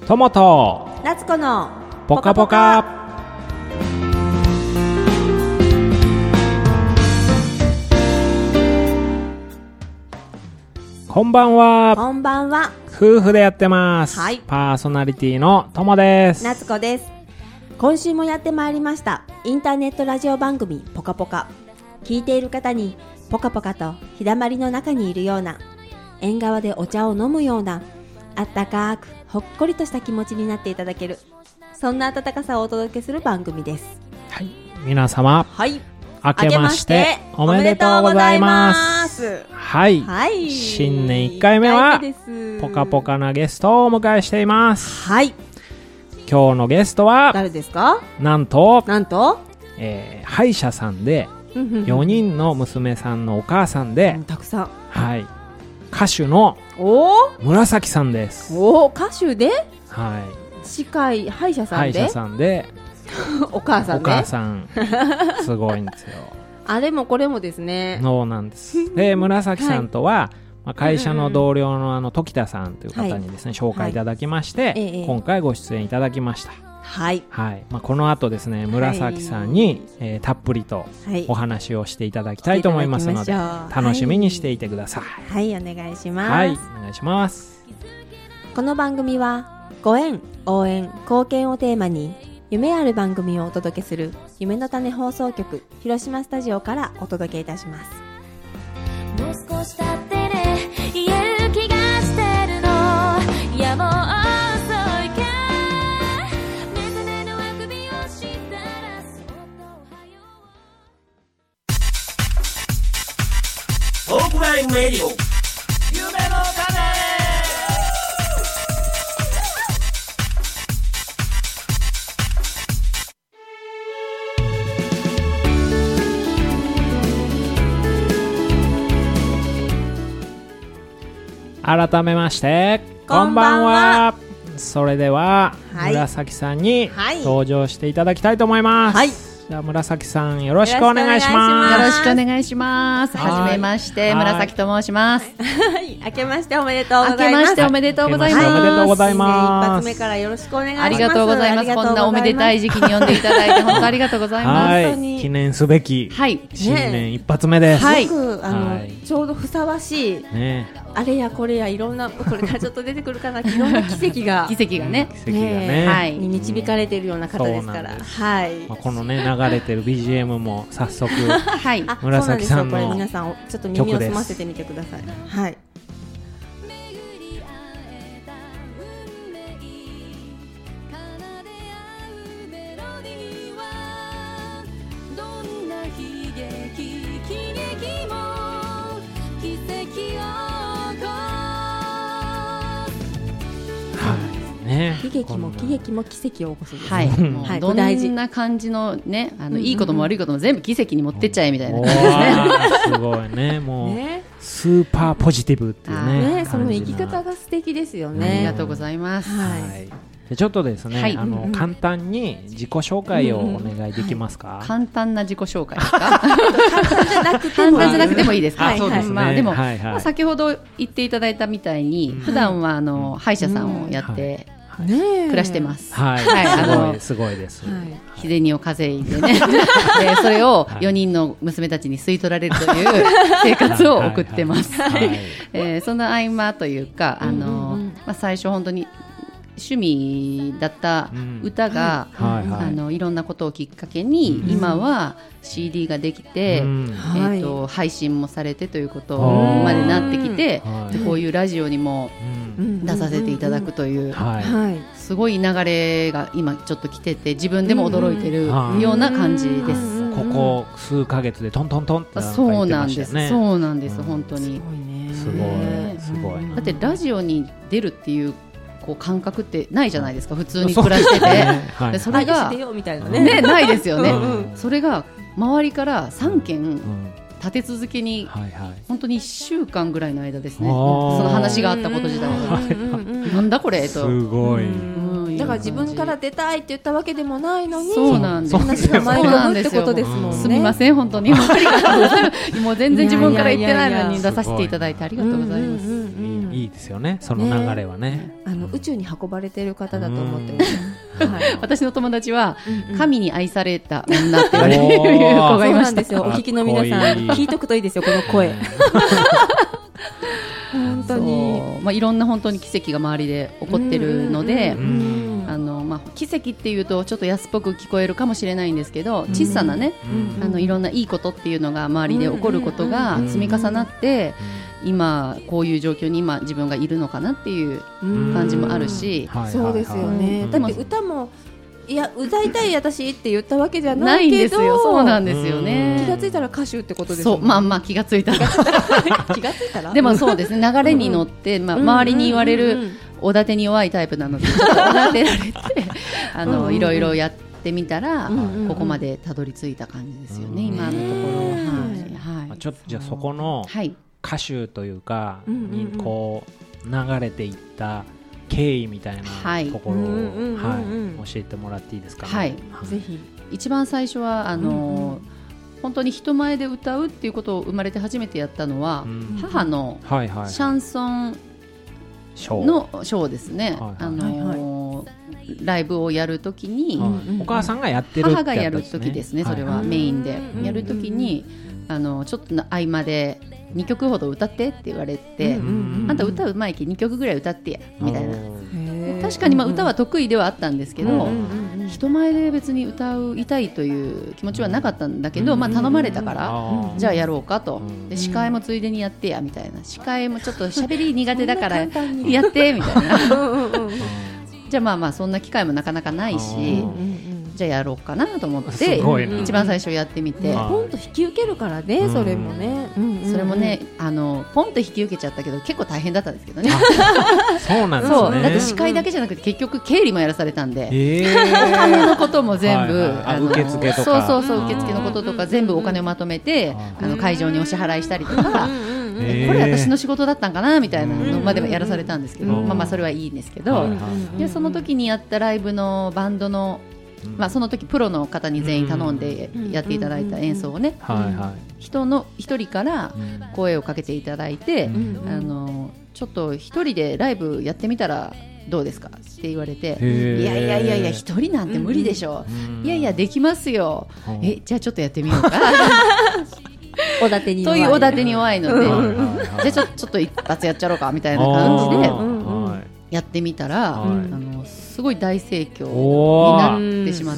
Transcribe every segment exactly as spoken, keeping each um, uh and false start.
トモと夏子のポカポカ。こんばんは。 こんばんは。 夫婦でやってます、 はい、 パーソナリティのトモです。 夏子です。今週もやってまいりましたインターネットラジオ番組ポカポカ。聞いている方にポカポカと日だまりの中にいるような、縁側でお茶を飲むような、あったかくほっこりとした気持ちになっていただける、そんな温かさをお届けする番組です。 はい、皆様、 はい、 明けましておめでとうございます。はい、 はい、 新年いっかいめはポカポカなゲストをお迎えしています。 はい、 今日のゲストは誰ですか？ なんとなんと、 えー、歯医者さんでよにんの娘さんのお母さんで、 たくさん、 はい、歌手の紫さんです。 おお、歌手で、 はい、 歯科医、歯医者さんで、 歯医者さんでお母さんね、 お母さんすごいんですよ。 あれもこれもですね。 そうなんです。で、紫さんとは、はい、まあ、会社の同僚のあの時田さんという方にですね、はい、紹介いただきまして、はい、今回ご出演いただきました。はい、はい、まあ、この後ですね、紫さんに、はい、えー、たっぷりとお話をしていただきたいと思いますので、はい、楽しみにしていてください。 はい、はい、お願いします。 はい、お願いします。 この番組はご縁、応援、貢献をテーマに夢ある番組をお届けする夢の種放送局広島スタジオからお届けいたします。もう少し経ってね、言える気がしてるの、いやもう遅いか、目覚めのあくびをしたらそっとおはよう。 オープラインレディオ夢の種。 改めましてこんばんは。それでは、はい、紫さんに登場していただきたいと思います。はい、じゃあ紫さんよろしくお願いします。 よろしくお願いします。はじめまして、紫と申します。 はい、明けましておめでとうございます。 明けましておめでとうございます。 おめでとうございます。 一発目からよろしくお願いします。 ありがとうございます。こんなおめでたい時期に呼んでいただいて本当ありがとうございます。 はい、記念すべき、 はい、 新年一発目です。 はい、すごくあの、はい、ちょうどふさわしい、 ね、 あれやこれやいろんな、これからちょっと出てくるかな、いろんな奇跡が奇跡がね、 奇跡がね、 はい、に導かれているような方ですから、はい、 まあ、このね流れてる ビージーエム も早速、 はい、 紫さんのこれ皆さんちょっと耳を澄ませてみてください。はい。悲劇も喜劇も奇跡を起こすんです。 はい、もうはい、どんな感じのね、あの、うんうん、いいことも悪いことも全部奇跡に持ってっちゃえみたいな感じですね。 すごいね、もう、ね、スーパーポジティブっていうね、 ね、その生き方が素敵ですよね。 ありがとうございます。 はい、 でちょっとですね、はい、あの、うんうん、簡単に自己紹介をお願いできますか？ うんうん、はい、簡単な自己紹介ですか？簡単じゃなくても簡単じゃなくてもいいですか？そうですね。まあでも、はいはい、まあ、先ほど言っていただいたみたいに、普段はあの歯医者さんをやって、うん、はいね、暮らしてます。 はい、はい、あのすごいです。 日銭を稼いでね、でそれをよにんの娘たちに吸い取られるという生活を送ってます。その合間というか、あの、まあ、最初本当に趣味だった歌が、うん、はいはい、あのいろんなことをきっかけに、うん、今は シーディー ができて、うん、えーとはい、配信もされてということまでなってきて、でこういうラジオにも出させていただくという、はい、すごい流れが今ちょっと来てて、自分でも驚いてるような感じです。 ここ数ヶ月でトントントンってなんか言ってましたよね。 そうなんです、そうなんです、うん、本当にすごいね、すごい、すごい。 だってラジオに出るっていうこう感覚ってないじゃないですか、普通に暮らしてて、ね、はい、でそれがね、ないですよね、うん、それが周りからさんけん立て続けに、はいはい、本当にいっしゅうかんぐらいの間ですね、その話があったこと自体がなんだこれと、 すごい、 うん、だから自分から出たいって言ったわけでもないのに、 そうなんです、 話が前に飛ぶってことですもんね。 すみません、本当にありがとうございます。もう全然自分から言ってないのに出させていただいてありがとうございます。 いいいですよね、その流れはね。 ね、あの、うん、宇宙に運ばれてる方だと思ってます、 はい、私の友達は、うんうん、神に愛された女って言われる子がいました。そうなんですよ。 お聞きの皆さん聞いとくといいですよ、この声。本当に、 まあ、いろんな本当に奇跡が周りで起こってるので、あの、まあ、奇跡っていうとちょっと安っぽく聞こえるかもしれないんですけど、小さなね、あのいろんないいことっていうのが周りで起こることが積み重なって今こういう状況に今自分がいるのかなっていう感じもあるし、 そうですよね。だって歌もいや歌いたい私って言ったわけじゃないけど、ないんですよ。 そうなんですよね。 気がついたら歌手ってことですよね。 そう、まあまあ気がついたら気がついたらでもそうですね、流れに乗って、まあ、周りに言われるおだてに弱いタイプなのでちょっとおだてられてあのいろいろやってみたらここまでたどり着いた感じですよね、今のところ。はいはい、 ちょっとじゃあそこの歌手というかにこう流れていった経緯みたいなところを、はい、教えてもらっていいですかね。 はい、ぜひ。一番最初はあの、うんうん、本当に人前で歌うっていうことを生まれて初めてやったのは、うん、母のシャンソンのショーですね。あのライブをやるときに、 うん、お母さんがやってるってやつですね。母がやるときですね。 それはメインでやるときに、あのちょっとの合間でにきょくほど歌ってって言われて、うんうんうん、あんた歌うまいきにきょくぐらい歌ってやみたいな。確かにまあ歌は得意ではあったんですけど、うんうんうん、人前で別に歌いたいという気持ちはなかったんだけど、まあ、頼まれたから、うん、じゃあやろうかと。で司会もついでにやってやみたいな。司会もちょっと喋り苦手だからやってみたいなじゃあまあまあそんな機会もなかなかないし、じゃあやろうかなと思って一番最初やってみて、 ポンと引き受けるからね、それもね、 それもね、あのポンと引き受けちゃったけど結構大変だったんですけどね。 そうなんですね。そうだって司会だけじゃなくて結局経理もやらされたんで、お金のことも全部受付とか、 そうそうそう、受付のこととか全部お金をまとめてあの会場にお支払いしたりとか、これ私の仕事だったんかなみたいなのまでやらされたんですけど、まあまあそれはいいんですけど、でその時にやったライブのバンドのまあ、その時プロの方に全員頼んでやっていただいた演奏をね、人の一人から声をかけていただいて、あのちょっと一人でライブやってみたらどうですかって言われて、いやいやいやいや一人なんて無理でしょ、いやいやできますよ、えじゃあちょっとやってみようかおだてにというおだてに弱いので、じゃあちょちょっと一発やっちゃろうかみたいな感じでやってみたら、あのすごい大盛況になってしまって、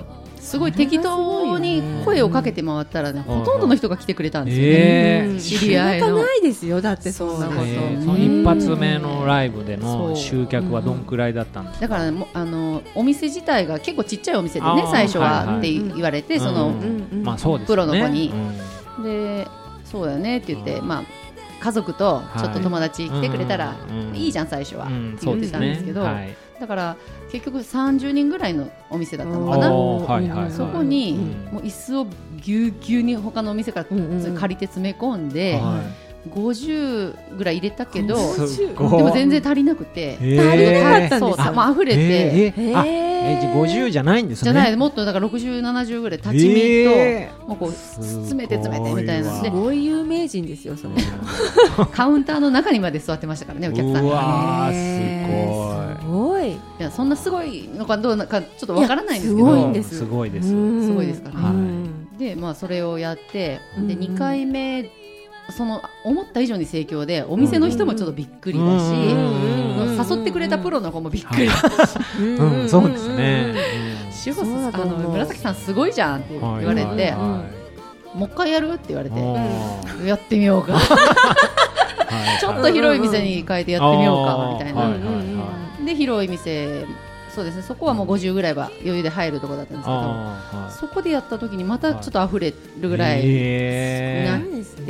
すごい適当に声をかけて回ったらね、ほとんどの人が来てくれたんですよね、えー、知り合いの。 なかなかないですよ、だってそんなこと、 えー、その一発目のライブでの集客はどんくらいだったんですか。 だから、ね、もあのお店自体が結構ちっちゃいお店でね、最初はって言われて、そのプロの子に、でそうだよねって言って、まあ家族とちょっと友達来てくれたらいいじゃん最初はって言ってたんですけど、だから結局さんじゅうにんぐらいのお店だったのかな。そこにもう椅子をぎゅうぎゅうに他のお店から借りて詰め込んでごじゅうぐらい入れたけど、でも全然足りなくて、足りなかったんですよ。もう溢れて、 えー、ごじゅうじゃないんですね。 じゃない、もっとだからろくじゅう、ななじゅうぐらい立ち見と、もうこう詰めて詰めてみたいな。 すごい有名人ですよ、そのカウンターの中にまで座ってましたからね、お客さんが。 うわー、 すごい。いや、そんなすごいのかどうなのかちょっとわからないんですけど、 すごいんです。 すごいです。 すごいですからね。で、まあそれをやって、でにかいめその思った以上に盛況で、お店の人もちょっとびっくりだし、誘ってくれたプロの子もびっくりだし、 そうですね。 志保さん、あの紫さんすごいじゃんって言われて、もう一回やるって言われて、やってみようかちょっと広い店に変えてやってみようかみたいな。で広い店、そうですね、そこはもうごじゅうぐらいは余裕で入るところだったんですけど、はい、そこでやった時にまたちょっと溢れるぐらいになって、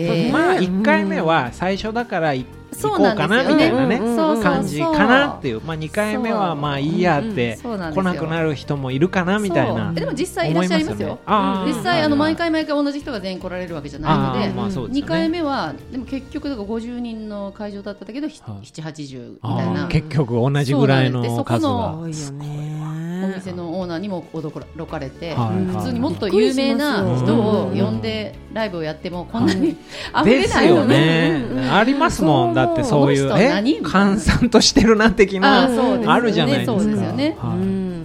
はい、まあいっかいめは最初だから行こうかなみたいなね感じかなっていう、まあにかいめはまあいいやって来なくなる人もいるかなみたいな。 でも実際いらっしゃいますよ。実際あの毎回毎回同じ人が全員来られるわけじゃないので、にかいめはでも結局だからごじゅうにんの会場だったけどななじゅうはちじゅうみたいな、 結局同じぐらいの数が。 お店のオーナーにも驚かれて、 はいはい、 普通にもっと有名な人を呼んでライブをやってもこんなに溢れないよね、 ですよねありますもんだってそういうえ閑散としてるな的な あ, あるじゃないですか。 そうですよね、 はい、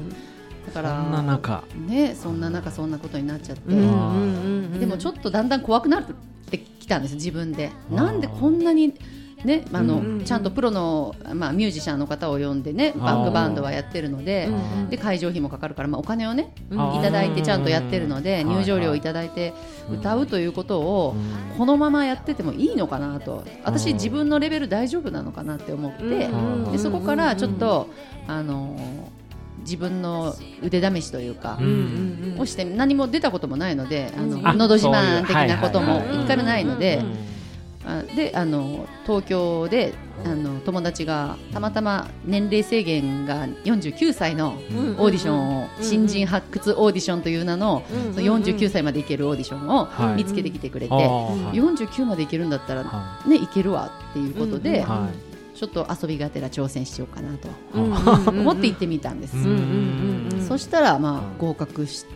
だからそんな中ねそんな中そんなことになっちゃって、うんうんうんうん、でもちょっとだんだん怖くなってきたんです自分で。なんでこんなにね、あのうんうん、ちゃんとプロの、まあ、ミュージシャンの方を呼んでねバックバンドはやってるので、で会場費もかかるから、まあ、お金をねいただいてちゃんとやってるので入場料をいただいて歌うということをこのままやっててもいいのかなと、私自分のレベル大丈夫なのかなって思って、でそこからちょっとあの自分の腕試しというか、をして何も出たこともないので、あののど自慢的なことも一回もないので、であの東京であの友達がたまたま年齢制限がよんじゅうきゅうさいのオーディションを、新人発掘オーディションという名の、そのよんじゅうきゅうさいまでいけるオーディションを見つけてきてくれて、よんじゅうきゅうまでいけるんだったら、ね、いけるわっていうことで、ちょっと遊びがてら挑戦しようかなと思って行ってみたんです。そしたら、まあ、合格して、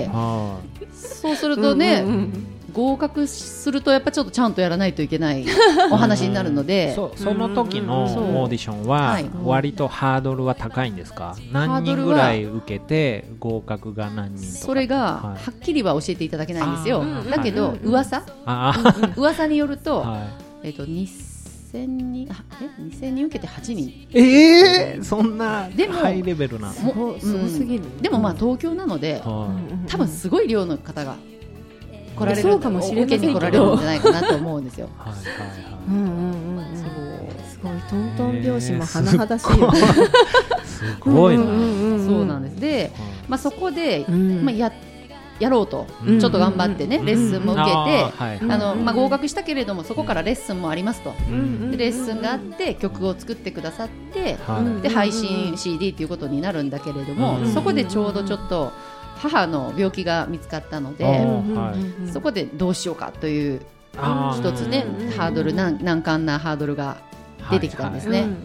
そうするとね、合格するとやっぱちょっとちゃんとやらないといけないお話になるので、 そ, その時のオーディションは割とハードルは高いんですか？何人ぐらい受けて合格が何人とか？ それがはっきりは教えていただけないんですよ。だけど噂噂によると、えっとにせんにん、あえにせんにん受けてはちにん。 えー、そんなハイレベルな。 すごすぎる。 でもまあ東京なので、多分すごい量の方が来られる、 そうかもしれませんけど、 受けに来られるんじゃないかなと思うんですよ。 はいはいはい。 うんうんうん。そうすごいトントン拍子も甚だしいよね。 すごいな。 そうなんです。で、まあそこでまあややろうとちょっと頑張ってねレッスンも受けて、あのまあ合格したけれどもそこからレッスンもありますと。でレッスンがあって曲を作ってくださって、で配信 シーディー ということになるんだけれども、そこでちょうどちょっと母の病気が見つかったので、はい、そこでどうしようかという一つねハードル、難, 難関なハードルが出てきたんですね、はいはい、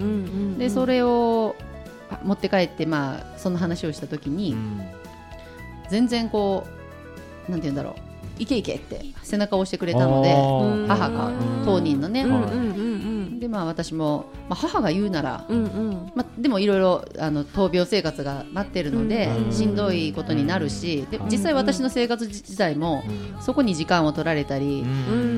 でそれを持って帰って、まあ、その話をした時に、うん、全然こうなんて言うんだろう、いけいけって背中を押してくれたので、母が当人のね、でまあ私も、まあ、母が言うなら、うんうんまあ、でもいろいろあの闘病生活が待ってるので、うん、しんどいことになるし、で実際私の生活自体も、うん、そこに時間を取られたり、うん、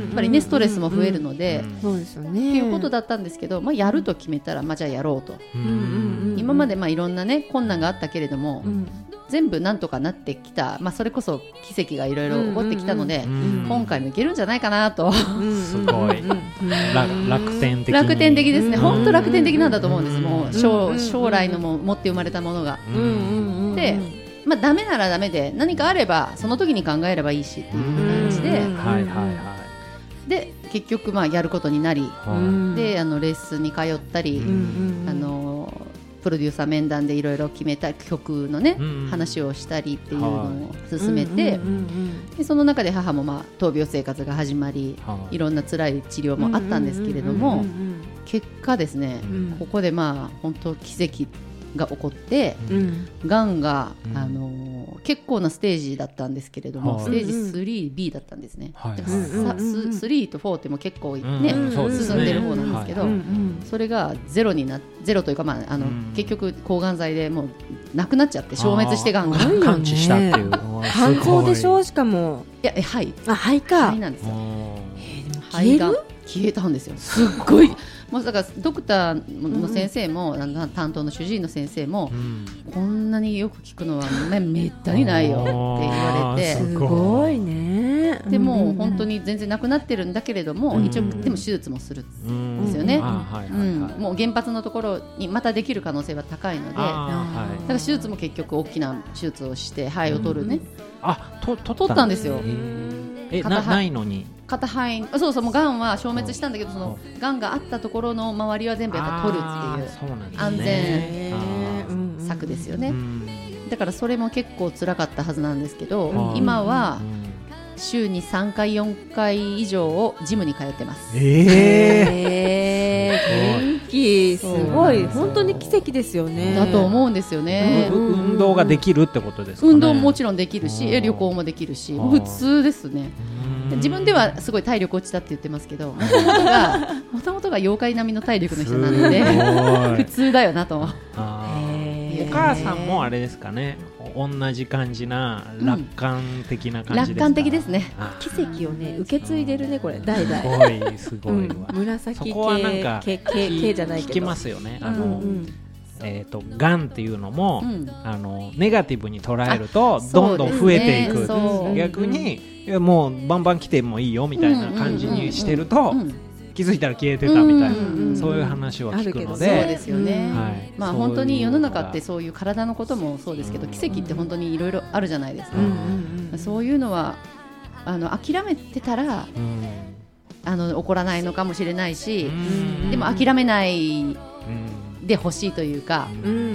やっぱりねストレスも増えるので、 そうですよね、 っていうことだったんですけど、まあ、やると決めたら、まあ、じゃあやろうと、うんうんうん、今までまあいろんなね困難があったけれども、うん全部なんとかなってきた、まあ、それこそ奇跡がいろいろ起こってきたので、うんうんうん、今回もいけるんじゃないかなとすごい楽天的楽天的ですね、本当楽天的なんだと思うんです、もう 将, 将来のも持って生まれたものが、うんうんうん、で、まあ、ダメならダメで何かあればその時に考えればいいしっていう感じで、うんうんはいはいはい、で結局まあやることになり、うん、であのレッスンに通ったり、うんうんうん、あのプロデューサー面談でいろいろ決めた曲のね、うんうん、話をしたりっていうのを進めて、でその中で母もまあ闘病生活が始まり、いろんな辛い治療もあったんですけれども、結果ですね、うん、ここでまあ本当奇跡が起こって、うん、がんが、うん、あのー、結構なステージだったんですけれども、はい、ステージ スリービー だったんですね、はいはい、でスリーとフォーっても結構、ねうん、進んでる方なんですけど、はい、それがゼロになゼロというか、まあ、あの、うん、結局抗がん剤でもうなくなっちゃって消滅してがんが完治したっていう肝臓でしょ、しかもいやえ肺あ肺か肺なんですよ、えー、でも肺が消えたんですよ、すっごいもうだからドクターの先生も、うん、担当の主治医の先生も、うん、こんなによく聞くのはめったにないよって言われて、 すごいね。 でも本当に全然なくなってるんだけれども、うん、一応でも手術もするんですよね、もう原発のところにまたできる可能性は高いので、だから手術も結局大きな手術をして肺を取るね、うん、 あと取ったんですよ。 えなないのに片肺、そうそう、もうがんは消滅したんだけど、そのがんがあったところの周りは全部やっぱ取るっていう安全策ですよね。だからそれも結構辛かったはずなんですけど、今は週にさんかいよんかい以上をジムに通ってます。 えー、元奇跡、すごい本当に奇跡ですよね。 だと思うんですよね。 うん、運動ができるってことですかね。 運動ももちろんできるし、旅行もできるし、普通ですね。自分ではすごい体力落ちたって言ってますけど、もともとがもともとが妖怪並みの体力の人なので普通だよなと。 お母さんもあれですかね、同じ感じな楽観的な感じですか、うん、 楽観的ですね。 奇跡をね受け継いでるね、これ代々。 すごいすごいわ、うん、 紫系そこはなんか系系じゃないけど聞きますよね。あの、 うんうん、 えーと、がんっていうのも、うん、あのネガティブに捉えるとどんどん増えていく、ね、逆にいやもうバンバン来てもいいよみたいな感じにしてると、うんうんうんうん、気づいたら消えてたみたいな、うんうんうん、そういう話を聞くので、 そうですよね、はい、まあ本当に世の中ってそういう体のこともそうですけど、奇跡って本当にいろいろあるじゃないですか、うんうんうん、そういうのはあの諦めてたら、うん、あの起こらないのかもしれないし、うん、でも諦めないでほしいというか、うんうんうんうん、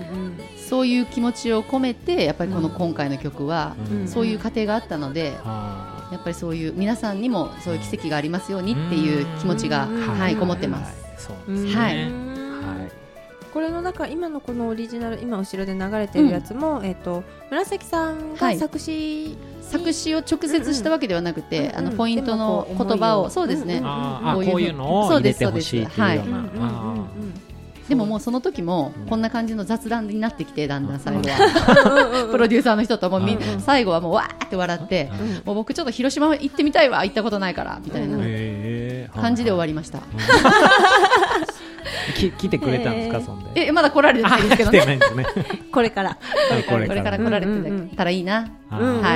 そういう気持ちを込めてやっぱりこの今回の曲は、うん、そういう過程があったので、うん、やっぱりそういう皆さんにもそういう奇跡がありますようにっていう気持ちが、はい、こもってます。 そうですね、はいはい、 これの中今のこのオリジナル今後ろで流れてるやつも、うん、えーと、紫さんが作詞、はい、 作詞を直接したわけではなくて、うんうん、あのポイントの言葉を、そうですね、うんうん、 あこういうのを入れてほしいっていうような、 でももうその時もこんな感じの雑談になってきて、だんだん最後はプロデューサーの人ともみ最後はもうわーって笑って、もう僕ちょっと広島行ってみたいわ、行ったことないからみたいな感じで終わりました。 き来てくれたんですか、そんで。 えまだ来られてないですけどね。 これからこれから来られてたらいいな。はい。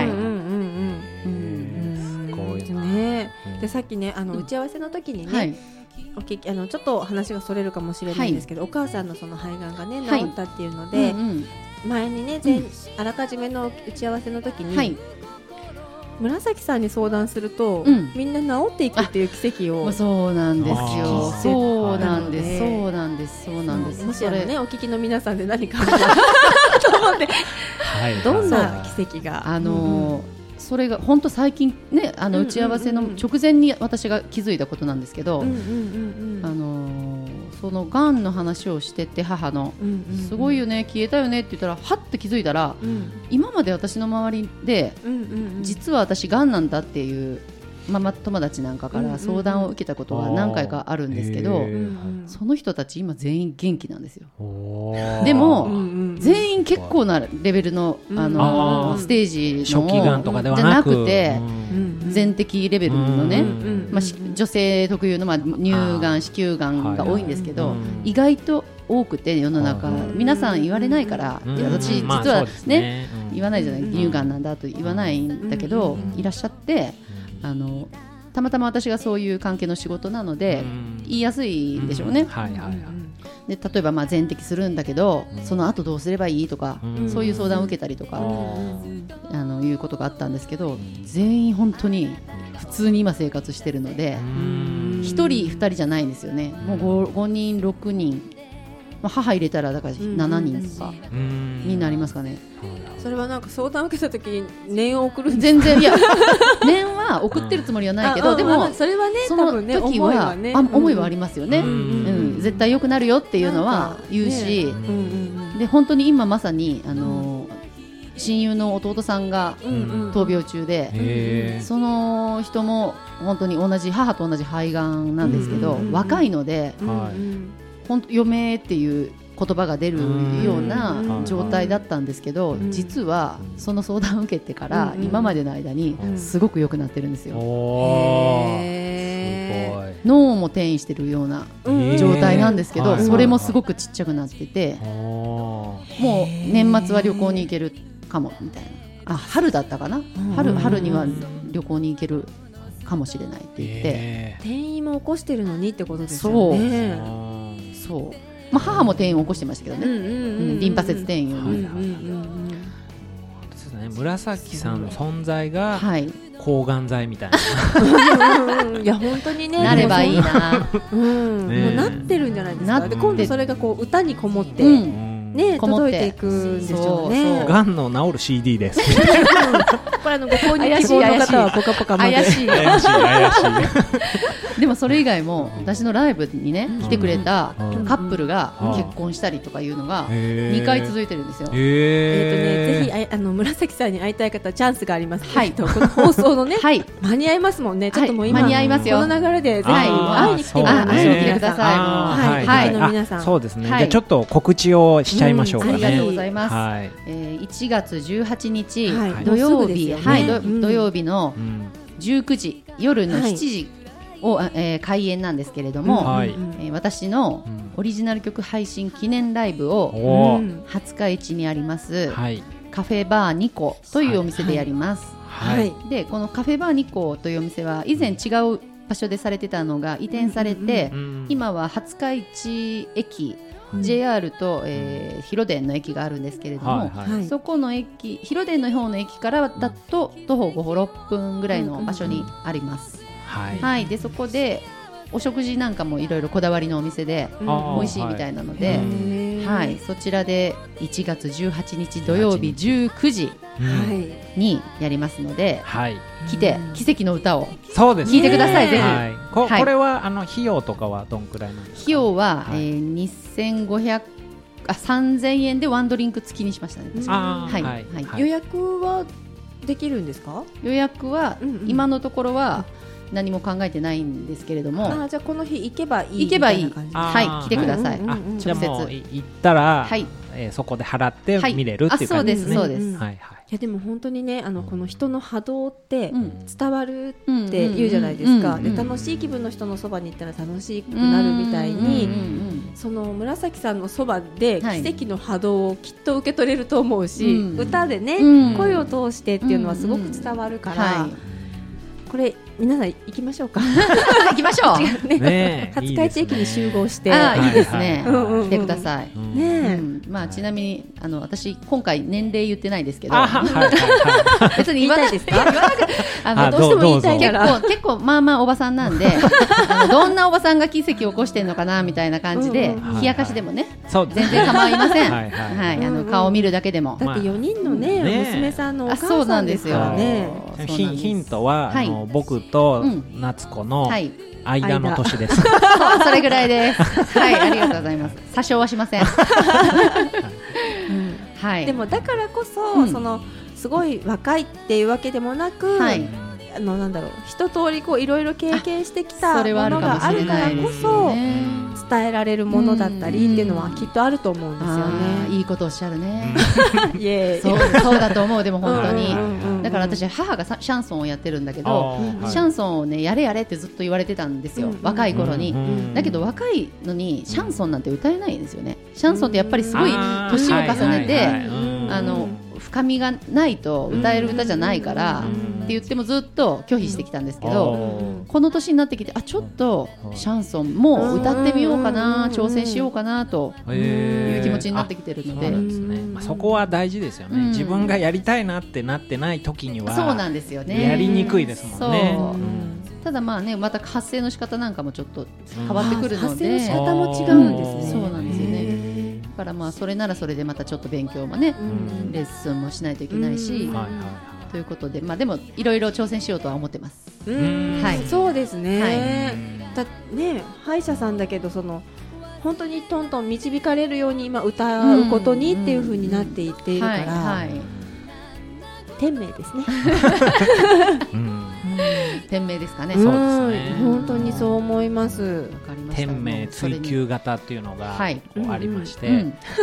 すごいね。でさっきねあの打ち合わせの時にね。お聞きあのちょっと話がそれるかもしれないんですけど、はい、お母さんのその肺がんがね治ったっていうので、はい、うんうん、前にね前、うん、あらかじめの打ち合わせの時に、はい、紫さんに相談すると、うん、みんな治っていくっていう奇跡を、 そうなんですよ、そうなんですそうなんですそうなんです。 もしあのねお聞きの皆さんで何かと思って、はい、どんな奇跡が、 あのーうん、それが本当最近ね、あの打ち合わせの直前に私が気づいたことなんですけど、あのそのがんの話をしてて、母の、うんうんうん、すごいよね消えたよねって言ったら、はって気づいたら、うん、今まで私の周りで、うんうんうん、実は私がんなんだっていうママ友達なんかから相談を受けたことは何回かあるんですけど、うんうんうん、その人たち今全員元気なんですよ。でも、うんうん、全員結構なレベルの、あのあステージの初期がんとかではなくて、全摘レベルのね、まあ、女性特有の、まあ、乳がん子宮がんが多いんですけど、意外と多くて世の中皆さん言われないから、いや私実はね言わないじゃない、乳がんなんだと言わないんだけどいらっしゃって、あのたまたま私がそういう関係の仕事なので言いやすいんでしょうね。で例えばまあ全摘するんだけど、その後どうすればいいとか、そういう相談を受けたりとか、あのいうことがあったんですけど、全員本当に普通に今生活してるので、ひとりふたりじゃないんですよね。もう ご, ごにんろくにん、まあ、母入れたらだからしちにんとかになりますかね。 それはなんか相談を受けた時に念を送るんですか？ 全然いや念は送ってるつもりはないけど、でもそれはね、 その時は思いはありますよね。絶対良くなるよっていうのは言うし、で本当に今まさにあの親友の弟さんが闘病中で、その人も本当に同じ母と同じ肺がんなんですけど、若いので本当余命っていう言葉が出るような状態だったんですけど、実はその相談を受けてから今までの間にすごく良くなってるんですよ。脳も転移してるような状態なんですけど、それもすごくちっちゃくなってて、もう年末は旅行に行けるかもみたいな、あ春だったかな、春春には旅行に行けるかもしれないって言って、 転移も起こしてるのにってことですよね。 そうそう、まあ、母も転移を起こしてましたけどね、リンパ節転移を、 紫さんの存在が抗がん剤みたいな、 いや本当にね、 なればいいな、 うん、もうなってるんじゃないですか。で今度それがこう歌にこもって、うん、 ね届いていくんでしょうね。 がんの治る シーディー です。 これあのご購入希望の方はポカポカまで。 怪しい怪しい怪しい。でもそれ以外も私のライブにね来てくれたカップルが結婚したりとかいうのがにかい続いてるんですよ。 えっとねぜひあの紫さんに会いたい方チャンスがあります。はい。この放送のね間に合いますもんね。ちょっともう今間に合いますよ。 この流れでぜひ会いに来てください。 会いに来てください。 はいはい。の皆さん。 そうですね。じゃあちょっと告知をしちゃいましょうかね。 ありがとうございます。はい。えいちがつじゅうはちにち土曜日はい土曜日のじゅうくじ夜のしちじをえ開演なんですけれども、え私のオリジナル曲配信記念ライブを廿日市にありますカフェバーニコというお店でやります。はい。でこのカフェバーニコというお店は以前違う場所でされてたのが移転されて、うんうん、今は廿日市駅、うん、ジェイアール と、えー、広電の駅があるんですけれども、はいはい、そこの駅広電の方の駅からだと徒歩ごほろっぷんぐらいの場所にあります、はいはい、でそこでお食事なんかもいろいろこだわりのお店で美味しいみたいなので、はいはい、そちらでいちがつじゅうはちにち土曜日じゅうくじにやりますので、はい、来て奇跡の歌を聴いてください。ぜひ、はい、 こ, これはあの費用とかはどんくらいなんですか？ 費用は、はいえー、にせんごひゃくあさんぜんえんでワンドリンク付きにしましたね。 あはいはいはい、予約はできるんですか？ 予約は、うんうん、今のところは何も考えてないんですけれども、 あじゃあこの日行けばいい行けばいいはい来てください。 うんうんうん、直接行ったら、はいえー、そこで払って見れるっていう感じですね。 そうですそうです、 はいはい、いやでも本当にねあのこの人の波動って伝わるって言うじゃないですか。で楽しい気分の人のそばに行ったら楽しくなるみたいに、その紫さんのそばで奇跡の波動をきっと受け取れると思うし、はい、歌でね、うん、声を通してっていうのはすごく伝わるから、はい、これ皆さん行きましょうか。 行きましょう。 ねね廿日市駅に集合して、 あいいですね。来てください。 ね、 うんまあちなみにあの私今回年齢言ってないですけど、 はいはいはい、別に言いたいですか？ あのどうしても言いたいから結構結構まあまあおばさんなんで、あのどんなおばさんが奇跡を起こしてるのかなみたいな感じで、うんうん、冷やかしでもね、はいはい、全然構いません。はいはいはい、あの顔を見るだけでも。 だってよにんのね、まあ、娘さんのお母さんですからね。 ヒントは、はい、あの僕と夏子の間の年です。 そうそれぐらいです。はい、ありがとうございます。詐称はしません。うんはい、 でもだからこそ、うん、そのすごい若いっていうわけでもなく、はい、あのなんだろう一通りこういろいろ経験してきたものがあるからこそ伝えられるものだったりっていうのはきっとあると思うんですよね。 いいことおっしゃるね。 イエーイそうそうだと思う。でも本当にだから私母がシャンソンをやってるんだけど、シャンソンをねやれやれってずっと言われてたんですよ、若い頃に。だけど若いのにシャンソンなんて歌えないんですよね。シャンソンってやっぱりすごい年を重ねてあの深みがないと歌える歌じゃないからって言ってもずっと拒否してきたんですけど、この年になってきてあちょっとシャンソンも歌ってみようかな、挑戦しようかなという気持ちになってきてるので、 まあ、そこは大事ですよね、うん、自分がやりたいなってなってない時にはそうなんですよね、 やりにくいですもんね。 そう、うん、ただまあねまた発声の仕方なんかもちょっと変わってくるので、 うん、発声の仕方も違うんですね、 うん、そうなんですよね。だからまあそれならそれでまたちょっと勉強もね、うん、レッスンもしないといけないし、うんはいはいはい、ということで、まあ、でもいろいろ挑戦しようとは思ってます。 うんはい、そうですね、はい、だね歯医者さんだけどその本当にトントン導かれるように今歌うことにっていう風になっていっているから、うんはいはい、天命ですね。 うん天命ですかね。 そうですね。本当にそう思います。わかりました。天命追求型っていうのがこうありまして、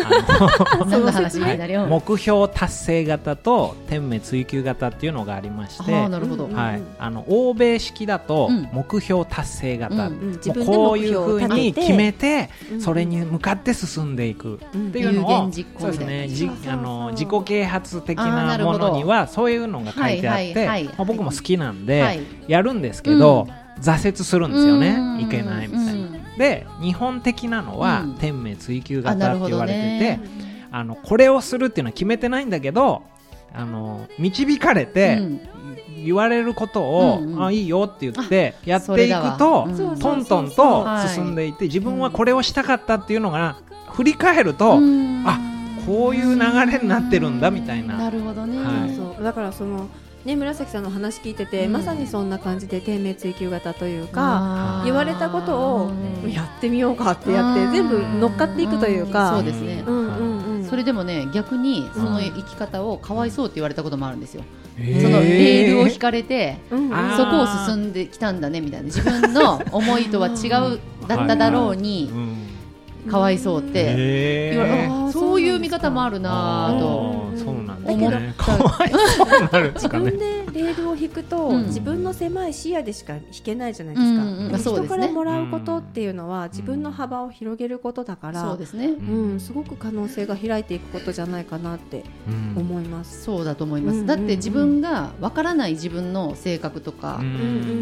目標達成型と天命追求型っていうのがありまして、 あなるほど。 はい。あの欧米式だと目標達成型、うん、もうこういう風に決めてそれに向かって進んでいくっていうのを、そうですね。じあの自己啓発的なものにはそういうのが書いてあって、まあ僕も好きなんで。はい、やるんですけど、うん、挫折するんですよね、いけないみたいな、うん、で日本的なのは、うん、天命追求型って言われてて、あ、あのこれをするっていうのは決めてないんだけどあの導かれて、うん、言われることを、うんうん、あいいよって言ってやっていくと、うん、トントンと進んでいって、自分はこれをしたかったっていうのが振り返ると、うん、あこういう流れになってるんだみたいな。 なるほどね、 はい、 そうだからそのね、紫さんの話聞いてて、うん、まさにそんな感じで低迷追求型というか、言われたことをやってみようかってやって全部乗っかっていくというか、 そうですね、うんうんうん、それでもね逆にその生き方をかわいそうって言われたこともあるんですよ、そのレールを引かれて、そこを進んできたんだねみたいな、自分の思いとは違うだっただろうにかわいそうって言われ、そういう見方もあるなと思った自分でレールを引くと、うん、自分の狭い視野でしか引けないじゃないですか、うんうん、人からもらうことっていうのは、うん、自分の幅を広げることだから、 そうですね、 うん、すごく可能性が開いていくことじゃないかなって思います、 うん、そうだと思います、うんうんうん、だって自分がわからない自分の性格とか、うん、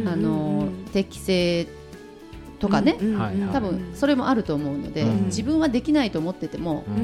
あの適性とかね、うんうん、多分それもあると思うので、うん、自分はできないと思ってても、うん、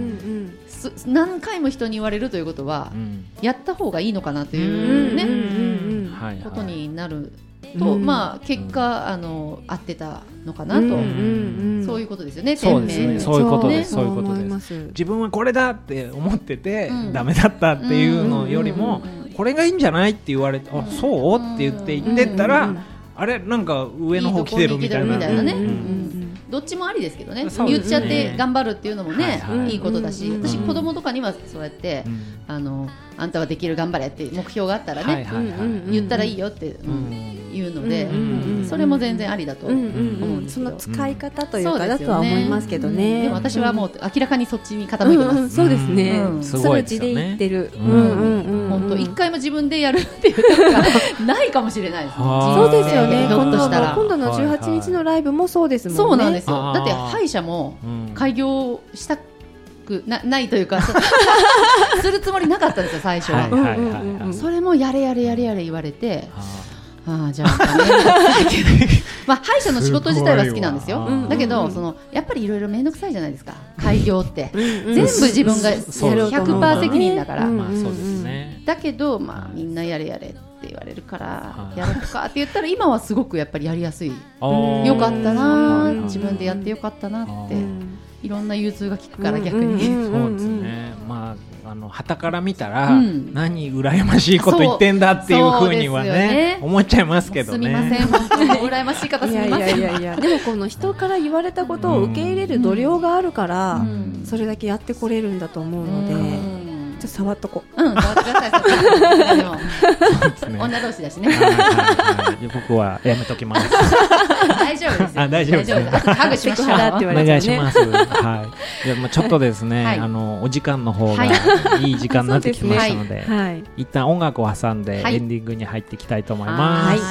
何回も人に言われるということは、うん、やった方がいいのかなというね、うんうん、ことになると、うん、まあ結果あの合ってたのかなと、うんうんうん、そういうことですよね。 そうですね、そういうことです、そういうことです。自分はこれだって思ってて、うん、ダメだったっていうのよりも、うんうんうん、これがいいんじゃないって言われて、うん、あ、そうって言って言ってったら、うんうんうん、あれなんか上の方来てるみたいな、 どっちもありですけどね、言っちゃって頑張るっていうのもね、はいはい、いいことだし、私子供とかにはそうやって、うん、あのあんたはできる頑張れって目標があったらね、はいはいはい、言ったらいいよって、うん、言うので、うん、それも全然ありだと思うんですけど、 その使い方というかだとは思いますけどね、 でも私はもう明らかにそっちに傾いてます、うんうん、 そうですね、 うん、すごいですよね、 数値で言ってる、 本当一回も自分でやるっていうことがないかもしれないです、ね、 そうですよね、 ひょっとしたら今度のじゅうはちにちのライブもそうですもんね。 そうなんですよ、だって歯医者も開業したな, ないというかするつもりなかったんですよ最初は、はいはいはいはい、それもやれやれやれやれ言われて、ああじゃあダメまあ歯医者の仕事自体は好きなんですよ、だけどそのやっぱりいろいろ面倒くさいじゃないですか開業って全部自分がやる ひゃくパーセント 責任だから、 まあそうですね、 だけどまあみんなやれやれって言われるからやろうかって言ったら今はすごくやっぱりやりやすい、よかったな、自分でやってよかったなって、いろんな融通が利くから逆に、 そうですね、まああの旗から見たら、うん、何羨ましいこと言ってんだっていうふうには ね, ね思っちゃいますけどね。 すみません本当に羨ましい方すみません。 いやいやいやでもこの人から言われたことを受け入れる度量があるから、うん、それだけやってこれるんだと思うので、うん、ちょっと触っとこう、 うん、触ってくださいでも女同士だしね、はいはいはい、僕はやめときます大丈夫ですよ、 あ大丈夫です、ね、 ハグしましょうお願いします、はい、でもちょっとですね、はい、あのお時間の方がいい時間になってきましたので、はい、一旦音楽を挟んでエンディングに入っていきたいと思います、はい、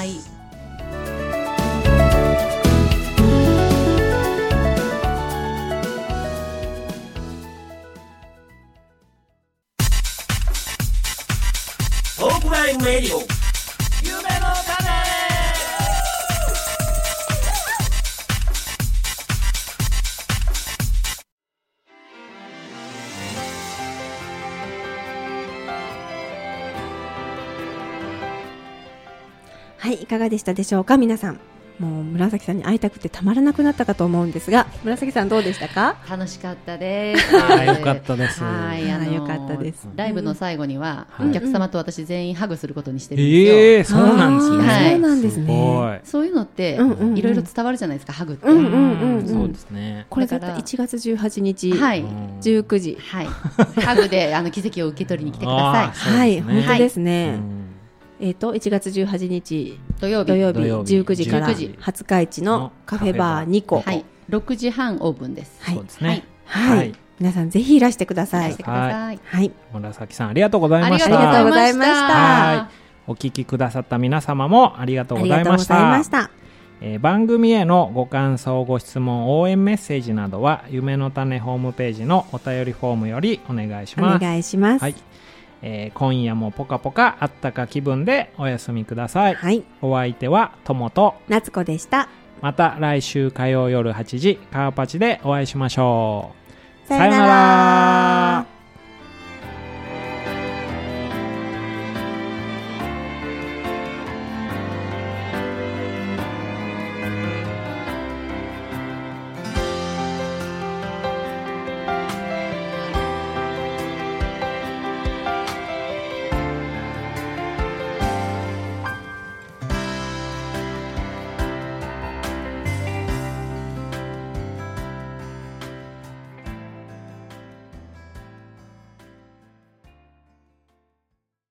トークライブレディオ夢の種。 はい、いかがでしたでしょうか皆さん。もう紫さんに会いたくてたまらなくなったかと思うんですが、紫さんどうでしたか？ 楽しかったです。 あよかったです。 はい、あのー、よかったです。ライブの最後には、うん、お客様と私全員ハグすることにしてるんですよ。 えー、そうなんですね。 はい、そうなんですね。 そういうのっていろいろ伝わるじゃないですか、ハグって。 うんうんうんうん、 そうですね。 これがいちがつじゅうはちにち、はい、じゅうくじ、 はい、ハグであの奇跡を受け取りに来てください。 はい、本当ですね。はいえー、といちがつじゅうはちにち土曜日、土曜日じゅうくじからはつかいちのカフェバーにこ、 はい、ろくじはんオープンです。 はい、そうですね。 はいはいはい、皆さんぜひいらしてください。 はい、はい、紫さんありがとうございました。 ありがとうございました。 はい、お聞きくださった皆様もありがとうございました。した、えー、番組へのご感想ご質問応援メッセージなどは夢の種ホームページのお便りフォームよりお願いします。 お願いします。 はいえー、今夜もポカポカあったか気分でお休みください、はい、お相手はともと夏子でした。 また来週火曜夜はちじカーパチでお会いしましょう。 さよなら。